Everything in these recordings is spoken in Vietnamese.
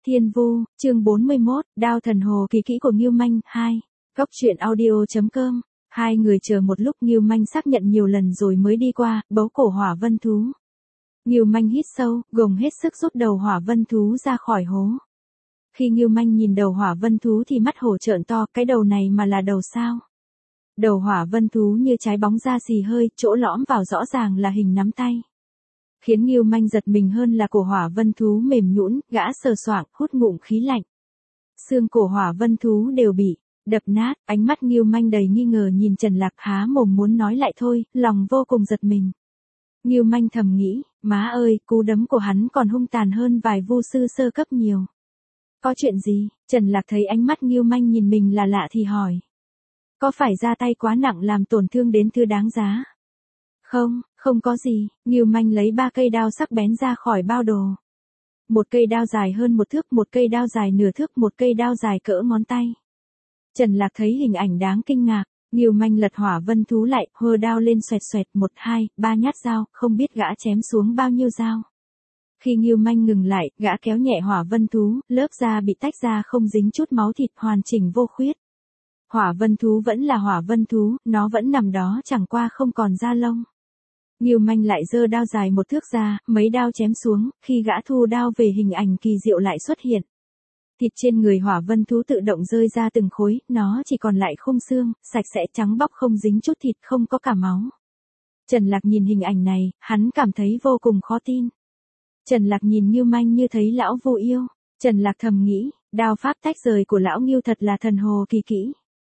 Thiên Vu, chương 41, Đao thần hồ kỳ kỹ của Ngưu Manh, 2. Góc truyện audio.com. Hai người chờ một lúc, Ngưu Manh xác nhận nhiều lần rồi mới đi qua, bấu cổ hỏa vân thú. Ngưu Manh hít sâu, gồng hết sức rút đầu hỏa vân thú ra khỏi hố. Khi Ngưu Manh nhìn đầu hỏa vân thú thì mắt hổ trợn to, cái đầu này mà là đầu sao? Đầu hỏa vân thú như trái bóng da xì hơi, chỗ lõm vào rõ ràng là hình nắm tay. Khiến Ngưu Manh giật mình hơn là cổ hỏa vân thú mềm nhũn, gã sờ soạng, hút ngụm khí lạnh. Xương cổ hỏa vân thú đều bị đập nát, ánh mắt Ngưu Manh đầy nghi ngờ nhìn Trần Lạc, há mồm muốn nói lại thôi, lòng vô cùng giật mình. Ngưu Manh thầm nghĩ, má ơi, cú đấm của hắn còn hung tàn hơn vài vu sư sơ cấp nhiều. Có chuyện gì? Trần Lạc thấy ánh mắt Ngưu Manh nhìn mình là lạ thì hỏi. Có phải ra tay quá nặng làm tổn thương đến thứ đáng giá? Không, không có gì. Ngưu Manh lấy 3 cây đao sắc bén ra khỏi bao đồ. Một cây đao dài hơn 1 thước, một cây đao dài nửa thước, một cây đao dài cỡ ngón tay. Trần Lạc thấy hình ảnh đáng kinh ngạc. Ngưu Manh lật hỏa vân thú lại, hơ đao lên xoẹt xoẹt, 1, 2, 3 nhát dao, không biết gã chém xuống bao nhiêu dao. Khi Ngưu Manh ngừng lại, gã kéo nhẹ hỏa vân thú, lớp da bị tách ra không dính chút máu thịt, hoàn chỉnh vô khuyết. Hỏa vân thú vẫn là hỏa vân thú, nó vẫn nằm đó chẳng qua không còn da lông. Ngưu Manh lại giơ đao dài 1 thước ra, mấy đao chém xuống, khi gã thu đao về hình ảnh kỳ diệu lại xuất hiện. Thịt trên người hỏa vân thú tự động rơi ra từng khối, nó chỉ còn lại khung xương, sạch sẽ trắng bóc không dính chút thịt, không có cả máu. Trần Lạc nhìn hình ảnh này, hắn cảm thấy vô cùng khó tin. Trần Lạc nhìn Ngưu Manh như thấy lão vu yêu. Trần Lạc thầm nghĩ, đao pháp tách rời của lão Ngưu thật là thần hồ kỳ kỹ.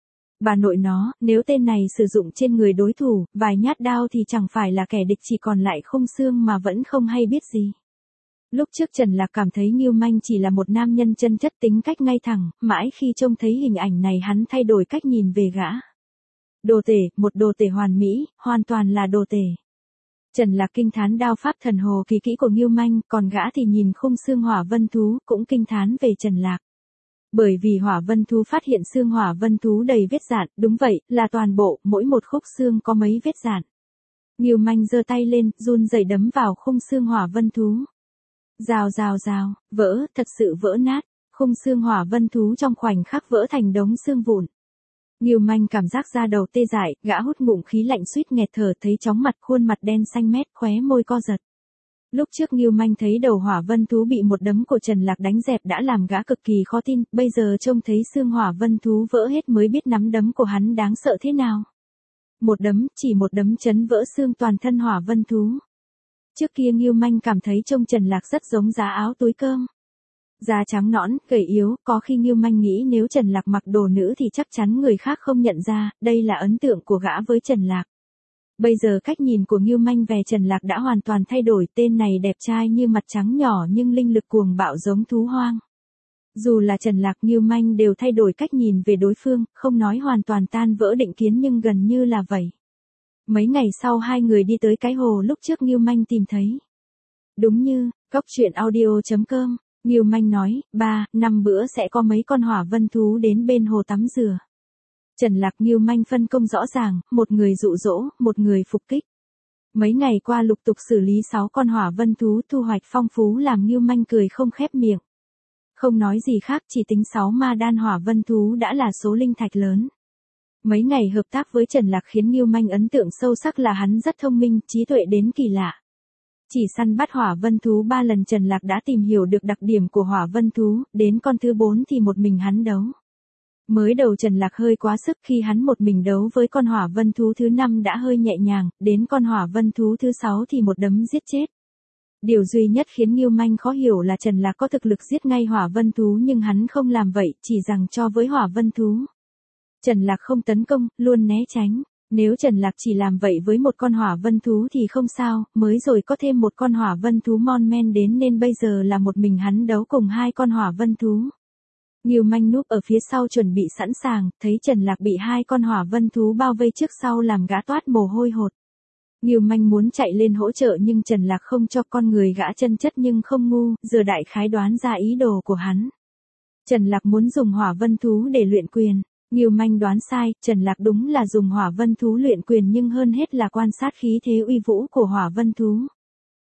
Bà nội nó, nếu tên này sử dụng trên người đối thủ, vài nhát đao thì chẳng phải là kẻ địch chỉ còn lại khung xương mà vẫn không hay biết gì. Lúc trước Trần Lạc cảm thấy Ngưu Manh chỉ là một nam nhân chân chất tính cách ngay thẳng, mãi khi trông thấy hình ảnh này hắn thay đổi cách nhìn về gã. Đồ tể, một đồ tể hoàn mỹ, hoàn toàn là đồ tể. Trần Lạc kinh thán đao pháp thần hồ kỳ kỹ của Ngưu Manh, còn gã thì nhìn khung xương hỏa vân thú, cũng kinh thán về Trần Lạc. Bởi vì hỏa vân thú phát hiện xương hỏa vân thú đầy vết rạn, đúng vậy, là toàn bộ, mỗi một khúc xương có mấy vết rạn. Ngưu Manh giơ tay lên, run rẩy đấm vào khung xương hỏa vân thú. Rào rào rào, vỡ, thật sự vỡ nát, khung xương hỏa vân thú trong khoảnh khắc vỡ thành đống xương vụn. Ngưu Manh cảm giác da đầu tê dại, gã hút ngụm khí lạnh suýt nghẹt thở, thấy chóng mặt, khuôn mặt đen xanh mét, khóe môi co giật. Lúc trước Ngưu Manh thấy đầu hỏa vân thú bị một đấm của Trần Lạc đánh dẹp đã làm gã cực kỳ khó tin, bây giờ trông thấy xương hỏa vân thú vỡ hết mới biết nắm đấm của hắn đáng sợ thế nào. Một đấm, chỉ một đấm chấn vỡ xương toàn thân hỏa vân thú. Trước kia Ngưu Manh cảm thấy trông Trần Lạc rất giống giá áo túi cơm. Da trắng nõn, gầy yếu, có khi Ngưu Manh nghĩ nếu Trần Lạc mặc đồ nữ thì chắc chắn người khác không nhận ra, đây là ấn tượng của gã với Trần Lạc. Bây giờ cách nhìn của Ngưu Manh về Trần Lạc đã hoàn toàn thay đổi, tên này đẹp trai như mặt trắng nhỏ nhưng linh lực cuồng bạo giống thú hoang. Dù là Trần Lạc, Ngưu Manh đều thay đổi cách nhìn về đối phương, không nói hoàn toàn tan vỡ định kiến nhưng gần như là vậy. Mấy ngày sau hai người đi tới cái hồ lúc trước Ngưu Manh tìm thấy. Đúng như, góc truyện audio.com, Ngưu Manh nói, 3-5 bữa sẽ có mấy con hỏa vân thú đến bên hồ tắm rửa. Trần Lạc Ngưu Manh phân công rõ ràng, một người dụ dỗ, một người phục kích. Mấy ngày qua lục tục xử lý 6 con hỏa vân thú, thu hoạch phong phú làm Ngưu Manh cười không khép miệng. Không nói gì khác, chỉ tính 6 ma đan hỏa vân thú đã là số linh thạch lớn. Mấy ngày hợp tác với Trần Lạc khiến Ngưu Manh ấn tượng sâu sắc là hắn rất thông minh, trí tuệ đến kỳ lạ. Chỉ săn bắt hỏa vân thú 3 lần Trần Lạc đã tìm hiểu được đặc điểm của hỏa vân thú, đến con thứ 4 thì một mình hắn đấu. Mới đầu Trần Lạc hơi quá sức, khi hắn một mình đấu với con hỏa vân thú thứ 5 đã hơi nhẹ nhàng, đến con hỏa vân thú thứ 6 thì một đấm giết chết. Điều duy nhất khiến Ngưu Manh khó hiểu là Trần Lạc có thực lực giết ngay hỏa vân thú nhưng hắn không làm vậy, chỉ rằng cho với hỏa vân thú. Trần Lạc không tấn công, luôn né tránh. Nếu Trần Lạc chỉ làm vậy với một con hỏa vân thú thì không sao, mới rồi có thêm một con hỏa vân thú mon men đến nên bây giờ là một mình hắn đấu cùng 2 con hỏa vân thú. Ngưu Manh núp ở phía sau chuẩn bị sẵn sàng, thấy Trần Lạc bị 2 con hỏa vân thú bao vây trước sau làm gã toát mồ hôi hột. Ngưu Manh muốn chạy lên hỗ trợ nhưng Trần Lạc không cho, con người gã chân chất nhưng không ngu, giờ đại khái đoán ra ý đồ của hắn. Trần Lạc muốn dùng hỏa vân thú để luyện quyền. Ngưu Manh đoán sai, Trần Lạc đúng là dùng hỏa vân thú luyện quyền nhưng hơn hết là quan sát khí thế uy vũ của hỏa vân thú.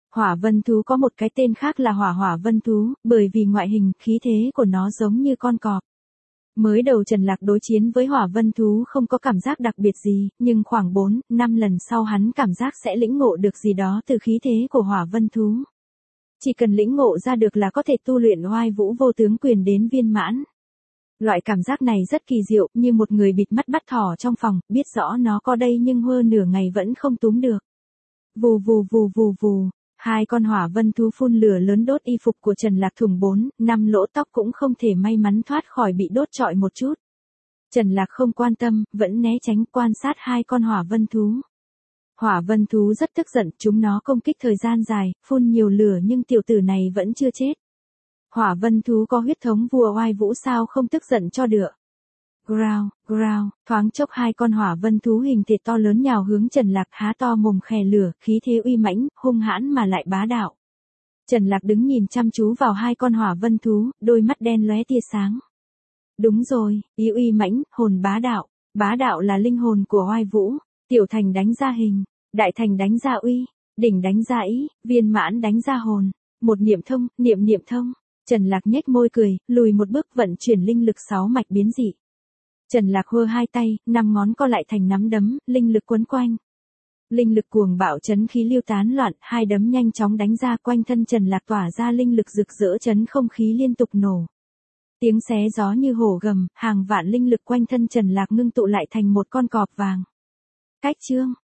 Hỏa vân thú có một cái tên khác là hỏa hỏa vân thú, bởi vì ngoại hình, khí thế của nó giống như con cọp. Mới đầu Trần Lạc đối chiến với hỏa vân thú không có cảm giác đặc biệt gì, nhưng khoảng 4-5 lần sau hắn cảm giác sẽ lĩnh ngộ được gì đó từ khí thế của hỏa vân thú. Chỉ cần lĩnh ngộ ra được là có thể tu luyện oai vũ vô tướng quyền đến viên mãn. Loại cảm giác này rất kỳ diệu, như một người bịt mắt bắt thỏ trong phòng, biết rõ nó có đây nhưng hơ nửa ngày vẫn không túm được. Vù vù vù vù vù, hai con hỏa vân thú phun lửa lớn đốt y phục của Trần Lạc thủng 4-5 lỗ tóc cũng không thể may mắn thoát khỏi bị đốt trọi một chút. Trần Lạc không quan tâm, vẫn né tránh quan sát hai con hỏa vân thú. Hỏa vân thú rất tức giận, chúng nó công kích thời gian dài, phun nhiều lửa nhưng tiểu tử này vẫn chưa chết. Hỏa vân thú có huyết thống vua oai vũ sao không tức giận cho được. Growl, growl, thoáng chốc hai con hỏa vân thú hình thể to lớn nhào hướng Trần Lạc há to mồm khè lửa, khí thế uy mãnh, hung hãn mà lại bá đạo. Trần Lạc đứng nhìn chăm chú vào hai con hỏa vân thú, đôi mắt đen lóe tia sáng. Đúng rồi, ý uy mãnh, hồn bá đạo là linh hồn của oai vũ, tiểu thành đánh ra hình, đại thành đánh ra uy, đỉnh đánh ra ý, viên mãn đánh ra hồn, một niệm thông, niệm thông. Trần Lạc nhếch môi cười, lùi một bước vận chuyển linh lực 6 mạch biến dị. Trần Lạc hơ hai tay, 5 ngón co lại thành nắm đấm, linh lực quấn quanh. Linh lực cuồng bạo chấn khí lưu tán loạn, hai đấm nhanh chóng đánh ra quanh thân Trần Lạc tỏa ra linh lực rực rỡ chấn không khí liên tục nổ. Tiếng xé gió như hổ gầm, hàng vạn linh lực quanh thân Trần Lạc ngưng tụ lại thành một con cọp vàng. Cách chương